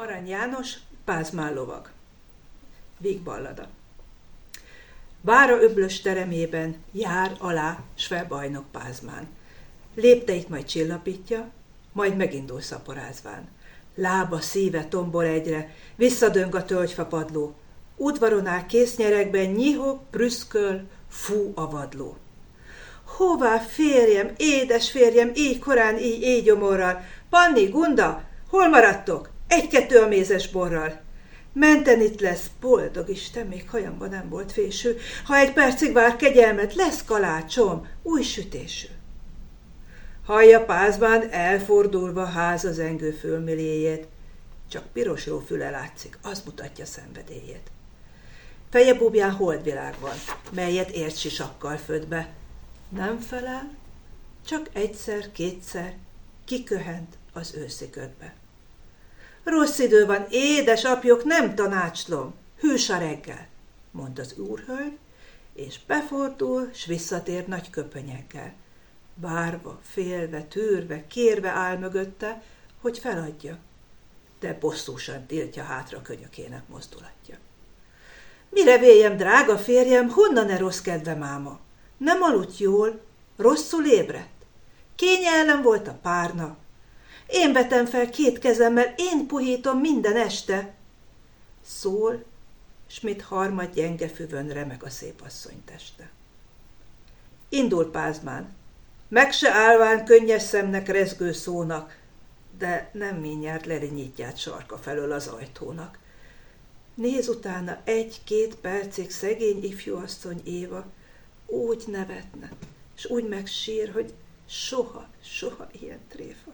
Arany János, Pázmán lovag. Vígballada. Vára öblös teremében jár alá s fel bajnok Pázmán. Lépteit majd csillapítja, majd megindul szaporázván. Lába, szíve tombol egyre, visszadöng a tölgyfa padló. Udvaron áll késznyerekben nyihog, prüszköl, fú a vadló. Hová, férjem, édes férjem, így korán, így éjgyomorral? Panni, Gunda, hol maradtok? Egy-kettő a mézes borral. Menten itt lesz, boldog Isten, még hajamba nem volt fésű. Ha egy percig vár kegyelmet, lesz kalácsom, új sütésű. Hallja Pázmán elfordulva háza zengő fölmiléjét. Csak piros lófüle látszik, az mutatja szenvedélyét. Feje búbján holdvilág van, melyet értsisakkal föd be. Nem felel, csak egyszer-kétszer kiköhent az őszi ködbe. Rossz idő van, édes apjuk, nem tanácslom, hűs a reggel, mond az úrhölgy, és befordul, s visszatér nagy köpönyeggel. Várva, félve, tűrve, kérve áll mögötte, hogy feladja, de bosszúsan tiltja hátra könyökének mozdulatja. Mire véljem, drága férjem, honnan rossz kedve máma? Nem aludt jól, rosszul ébredt. Kénye ellen volt a párna. Én vetem fel két kezemmel, én puhítom minden este. Szól, s mit harmad gyenge füvön remeg a szép asszony teste. Indul Pázmán, meg se állván könnyes szemnek rezgő szónak, de nem mindjárt lerinyítját sarka felől az ajtónak. Néz utána egy-két percig szegény ifjúasszony Éva, úgy nevetne, s úgy megsír, hogy soha, soha ilyen tréfa.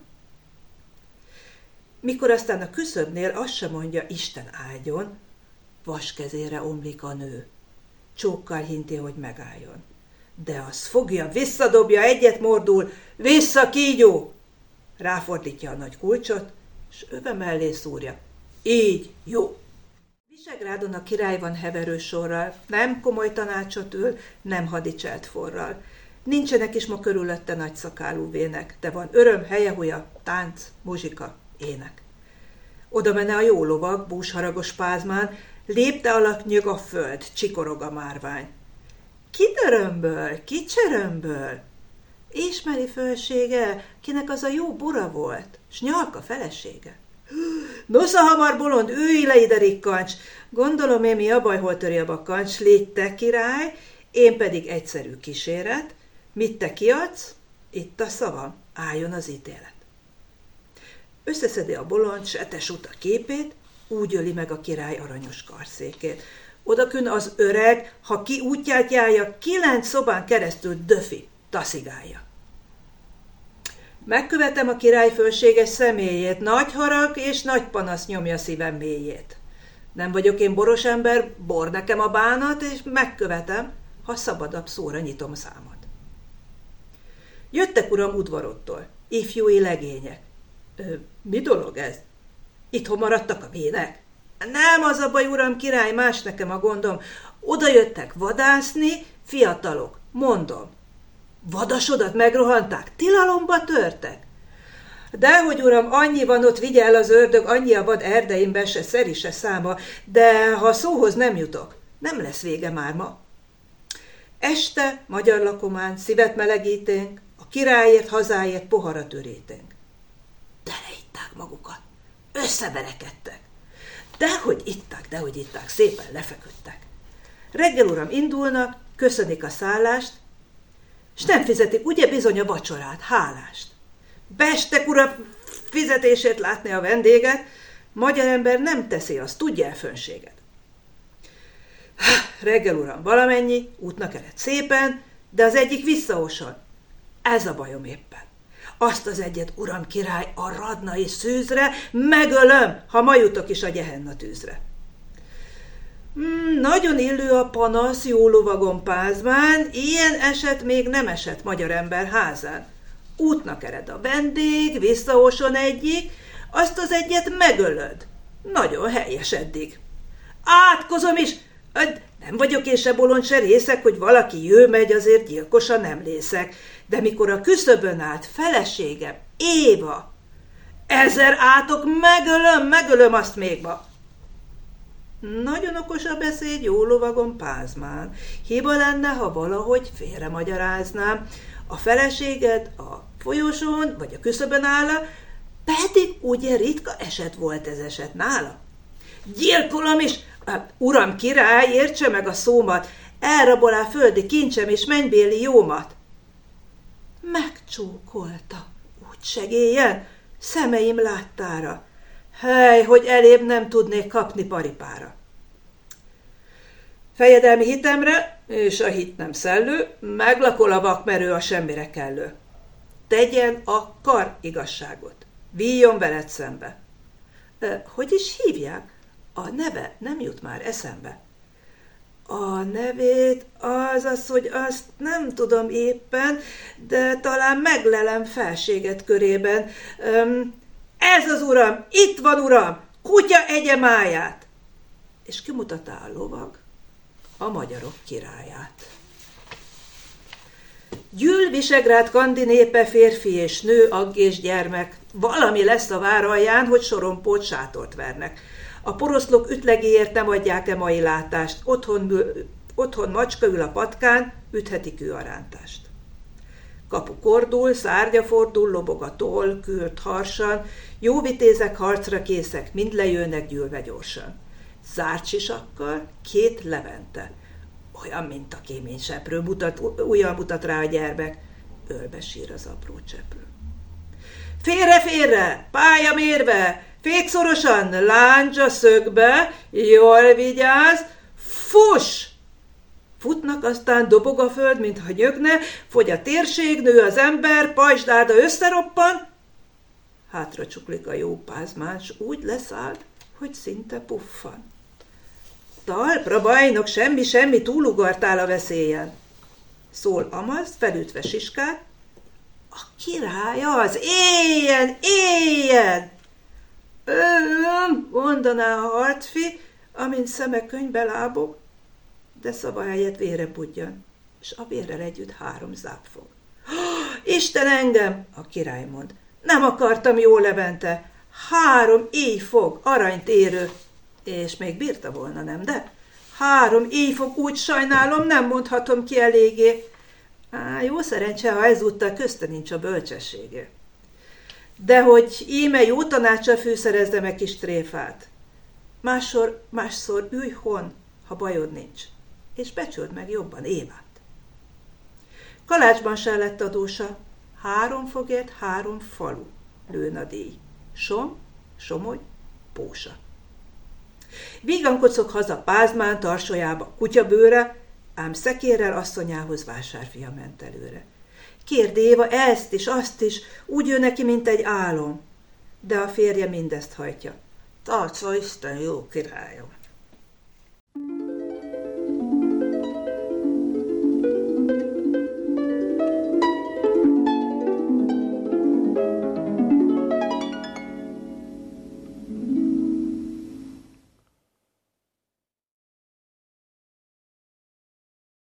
Mikor aztán a küszöbnél azt se mondja, Isten áldjon, vaskezére omlik a nő. Csókkal hinti, hogy megálljon. De az fogja, visszadobja, egyet mordul, vissza kígyó! Ráfordítja a nagy kulcsot, s öve mellé szúrja. Így jó! Visegrádon a király van heverő sorral, nem komoly tanácsot ül, nem hadicselt forral. Nincsenek is ma körülötte nagy szakálú vének, de van öröm, helyehuja, tánc, muzsika, ének. Oda menne a jó lovag, búsharagos Pázmán, lépte alak nyög a föld, csikorog a márvány. Ki dörömböl, ki cserömböl? Ismeri fölsége, kinek az a jó bura volt, s Nyalka felesége. Nosza hamar bolond, ülj le ide, rikkancs! Gondolom én, mi a baj, hol töri a bakkancs? Légy te király, én pedig egyszerű kíséret. Mit te kiadsz? Itt a szavam, álljon az ítélet. Összeszedi a bolond setes uta képét, úgy öli meg a király aranyos karszékét. Odakün az öreg, ha ki útját járja, 9 szobán keresztül döfi, taszigálja. Megkövetem a király fölséges személyét, nagy harag és nagy panasz nyomja szívem mélyét. Nem vagyok én boros ember, bor nekem a bánat, és megkövetem, ha szabadabb szóra nyitom számot. Jöttek, uram, udvarottól, ifjúi legények. Mi dolog ez? Itthon maradtak a vének? Nem az a baj, uram király, más nekem a gondom. Oda jöttek vadászni, fiatalok, mondom. Vadasodat megrohanták, tilalomba törtek? Dehogy, uram, annyi van ott, vigye el az ördög, annyi a vad erdeimben, se szeri, se száma, de ha szóhoz nem jutok, nem lesz vége már ma. Este, magyar lakomán, szívet melegíténk, a királyért, hazáért poharat üríténk. Teleitták magukat, összeverekedtek. Dehogy itták, szépen lefeküdtek. Reggel, uram, indulnak, köszönik a szállást, s nem fizetik, ugye bizony a vacsorát, hálást. Bestek, uram, fizetését látni a vendéget, magyar ember nem teszi azt, tudja el fönséget. Reggel, uram, valamennyi, útnak ered szépen, de az egyik visszaoson. Ez a bajom éppen. Azt az egyet, uram király, a radnai szűzre megölöm, ha ma jutok is a gyehenna tűzre. Nagyon illő a panasz, jó lovagon Pázmán, ilyen eset még nem esett magyar ember házán. Útnak ered a vendég, visszaoson egyik, azt az egyet megölöd. Nagyon helyes eddig. Átkozom is, nem vagyok én se bolond, se részek, hogy valaki jő-megy, azért gyilkosan nem lészek. De mikor a küszöbön állt feleségem, Éva, 1000 átok, megölöm azt még ma. Nagyon okos a beszéd, jó lovagon Pázmán. Hiba lenne, ha valahogy félremagyaráznám. A feleséged a folyosón, vagy a küszöbön áll, pedig ugye ritka eset volt ez eset nála. Gyilkolom is, uram király, értse meg a szómat, elrabolá földi kincsem és mennybéli jómat. Megcsókolta, úgy segélyen, szemeim láttára. Hely, hogy elébb nem tudnék kapni paripára. Fejedelmi hitemre, és a hit nem szellő, meglakol a vakmerő, a semmire kellő. Tegyen a kar igazságot, víjon veled szembe. Hogy is hívják? A neve nem jut már eszembe. A nevét, hogy azt nem tudom éppen, de talán meglelem felséget körében. Ez az uram, itt van uram, kutya egye máját. És kimutatta a lovag a magyarok királyát. Gyűl Visegrád kandi népe, férfi és nő, agg és gyermek. Valami lesz a vár alján, hogy sorompót sátort vernek. A poroszlók ütlegéért nem adják-e mai látást, otthon macska ül a patkán, ütheti kőarántást. Kapu kordul, szárnya fordul, lobog a toll, kürt harsan, jó vitézek harcra készek, mind lejönnek gyűlve gyorsan. Zárt sisakkal 2 levente, olyan, mint a kéményseprő, ujjal mutat rá a gyermek, ölbe sír az apró cseprő. Félre, pálya mérve, fékszorosan, láncsa szögbe, jól vigyázz, fuss! Futnak, aztán dobog a föld, mintha nyögne, fogy a térség, nő az ember, pajzsdárda összeroppan, hátra csuklik a jó Pázmán, s úgy leszállt, hogy szinte puffan. Talpra, bajnok, semmi, túlugartál a veszélyen. Szól Amaz, felütve siskát, a király az, éljen! Mondaná a harcfi, amint szeme könyvbe lábog, de szava helyett vére budjan, és a vérrel együtt 3 zápfog. Isten engem, a király mond, nem akartam jó Levente, 3 éjfog, aranyt érő, és még bírta volna, nem, de 3 éjfog, úgy sajnálom, nem mondhatom ki eléggé. Jó szerencse, ha ezúttal közte nincs a bölcsessége. De hogy íme jó tanácssal fűszerezze meg kis tréfát. Másszor ülj hon, ha bajod nincs, és becsöld meg jobban Évát. Kalácsban se lett adósa, 3 fogért 3 falu lőn a díj. Somogy, Pósa. Vígan kocog haza Pázmán tarsolyába kutyabőre, ám szekérrel asszonyához vásárfia ment előre. Kérdi Éva ezt is, azt is, úgy jön neki, mint egy álom. De a férje mindezt hajtja. Tartsa Isten, jó királyom!